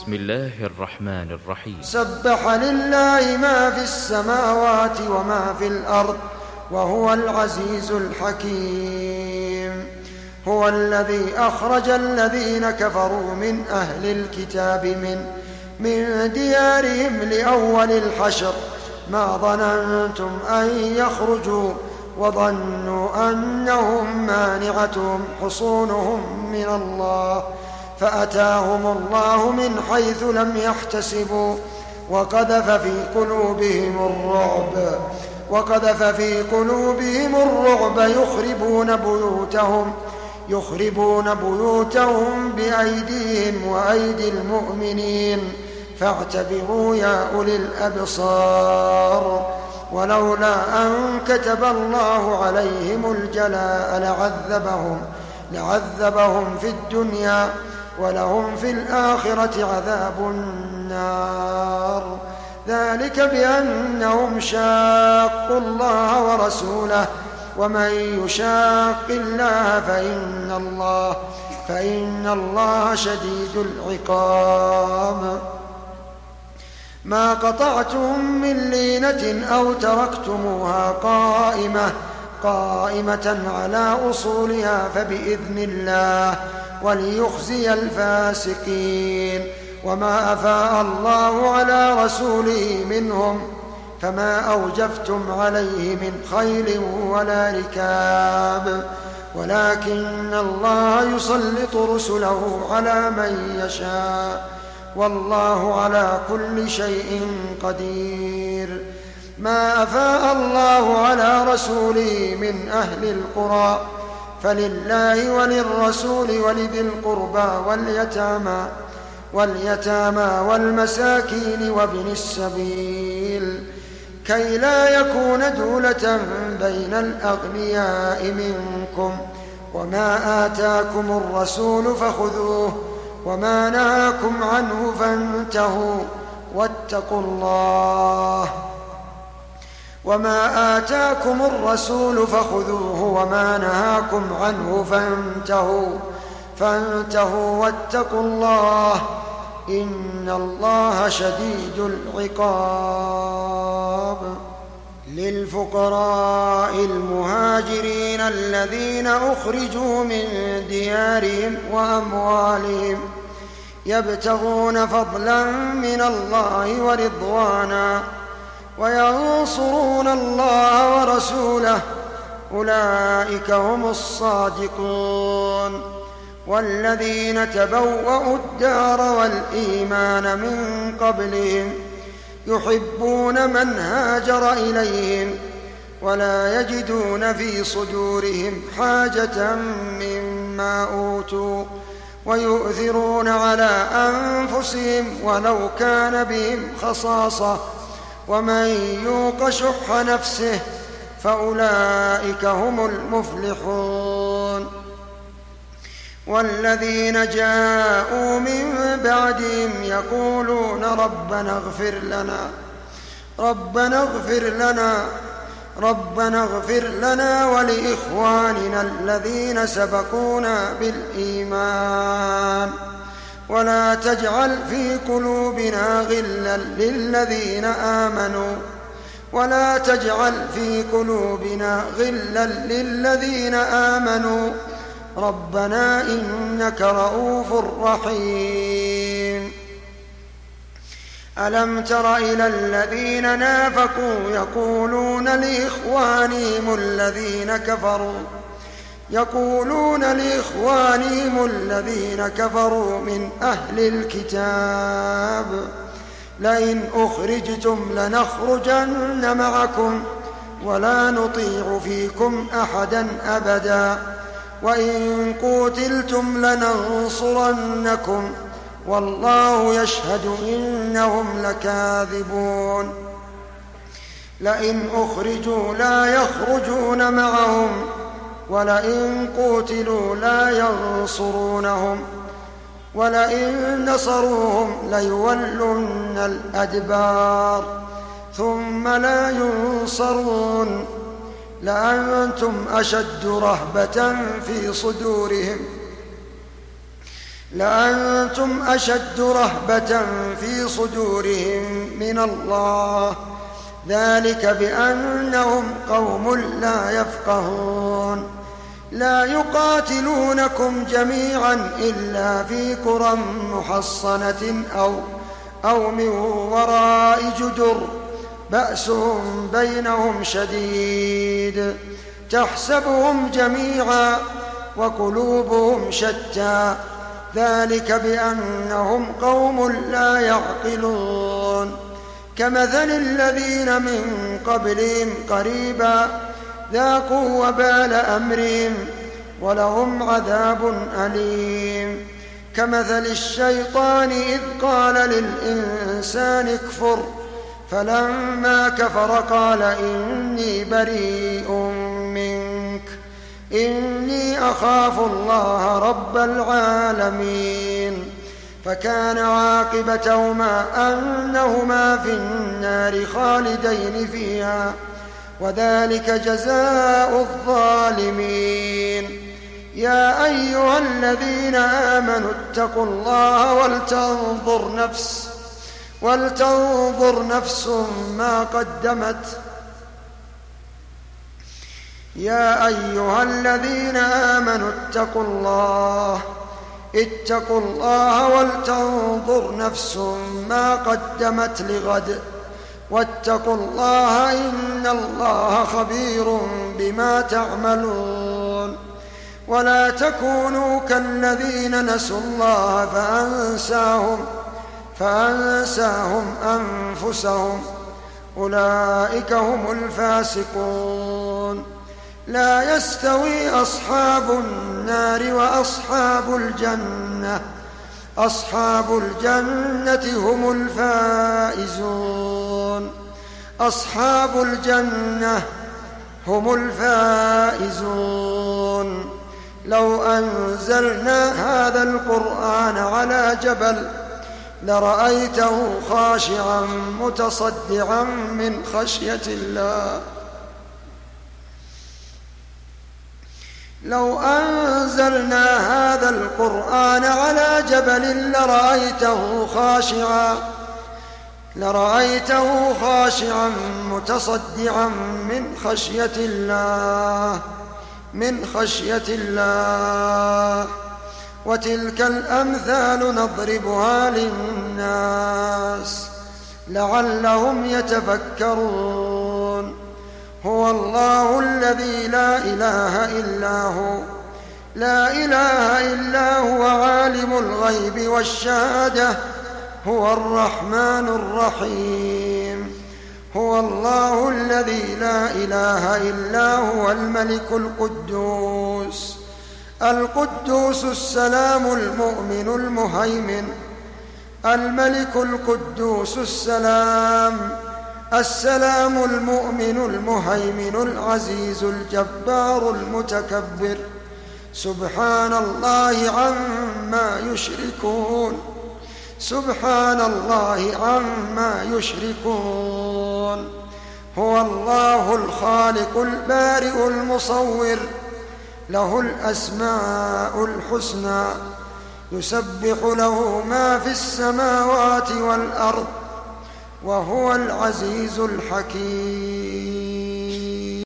بسم الله الرحمن الرحيم. سبح لله ما في السماوات وما في الأرض وهو العزيز الحكيم. هو الذي أخرج الذين كفروا من أهل الكتاب من ديارهم لأول الحشر ما ظننتم أن يخرجوا وظنوا أنهم مانعتهم حصونهم من الله فأتاهم الله من حيث لم يحتسبوا وقذف في قلوبهم الرعب يخربون بيوتهم بأيديهم وأيدي المؤمنين فاعتبروا يا أولي الأبصار. ولولا أن كتب الله عليهم الجلاء لعذبهم في الدنيا ولهم في الآخرة عذاب النار. ذلك بأنهم شاقوا الله ورسوله ومن يشاق الله فإن الله شديد العقاب. ما قطعتم من لينة أو تركتموها قائمة على أصولها فبإذن الله وليخزي الفاسقين. وما أفاء الله على رسوله منهم فما أوجفتم عليه من خيل ولا ركاب ولكن الله يسلط رسله على من يشاء والله على كل شيء قدير. ما أفاء الله على رسوله من أهل القرى فلله وللرسول ولذي القربى واليتامى والمساكين وابن السبيل كي لا يكون دولة بين الأغنياء منكم. وما آتاكم الرسول فخذوه وما نهاكم عنه فانتهوا واتقوا الله. وما آتاكم الرسول فخذوه وما نهاكم عنه فانتهوا واتقوا الله إن الله شديد العقاب. للفقراء المهاجرين الذين أخرجوا من ديارهم وأموالهم يبتغون فضلا من الله ورضوانا وينصرون الله ورسوله أولئك هم الصادقون. والذين تبوأوا الدار والإيمان من قبلهم يحبون من هاجر إليهم ولا يجدون في صدورهم حاجة مما أوتوا ويؤثرون على أنفسهم ولو كان بهم خصاصة ومن يوق شح نفسه فأولئك هم المفلحون. والذين جاءوا من بعدهم يقولون ربنا اغفر لنا ولإخواننا الذين سبقونا بالإيمان ولا تجعل في قلوبنا غلا للذين آمنوا ربنا إنك رؤوف رحيم. ألم تر إلى الذين نافقوا يقولون لإخوانهم الذين كفروا من أهل الكتاب لئن أخرجتم لنخرجن معكم ولا نطيع فيكم أحدا أبدا وإن قوتلتم لننصرنكم والله يشهد إنهم لكاذبون. لئن أخرجوا لا يخرجون معهم ولئن قوتلوا لا ينصرونهم ولئن نصروهم ليولن الأدبار ثم لا ينصرون لأنتم أشد رهبة في صدورهم لأنتم أشد رهبة في صدورهم من الله، ذلك بأنهم قوم لا يفقهون. لا يقاتلونكم جميعا إلا في قرى محصنة أو من وراء جدر بأسهم بينهم شديد، تحسبهم جميعا وقلوبهم شتى، ذلك بأنهم قوم لا يعقلون. كمثل الذين من قبلهم قريبا ذاقوا وبال أمرهم ولهم عذاب أليم. كمثل الشيطان إذ قال للإنسان اكفر فلما كفر قال إني بريء منك إني أخاف الله رب العالمين. فكان عاقبتهما أنهما في النار خالدين فيها، وذلك جزاء الظالمين. يا أيها الذين آمنوا اتقوا الله ولتنظر نفس ما قدمت. يا أيها الذين آمنوا اتقوا الله ولتنظر نفس ما قدمت لغد واتقوا الله إن الله خبير بما تعملون. ولا تكونوا كالذين نسوا الله فأنساهم أنفسهم أولئك هم الفاسقون. لا يستوي أصحاب النار وأصحاب الجنة، أصحاب الجنة هم الفائزون. أصحاب الجنة هم الفائزون. لو أنزلنا هذا القرآن على جبل لرأيته خاشعا متصدعا من خشية الله. لو أنزلنا هذا القرآن على جبل لرأيته خاشعا متصدعا من خشية الله. وتلك الأمثال نضربها للناس لعلهم يتفكرون. هو الله الذي لا إله إلا هو عالم الغيب والشهادة هو الرحمن الرحيم. هو الله الذي لا إله إلا هو الملك القدوس السلام المؤمن المهيمن الملك القدوس السلام المؤمن المهيمن العزيز الجبار المتكبر. سبحان الله عما يشركون. هو الله الخالق البارئ المصور له الأسماء الحسنى يسبح له ما في السماوات والأرض وهو العزيز الحكيم.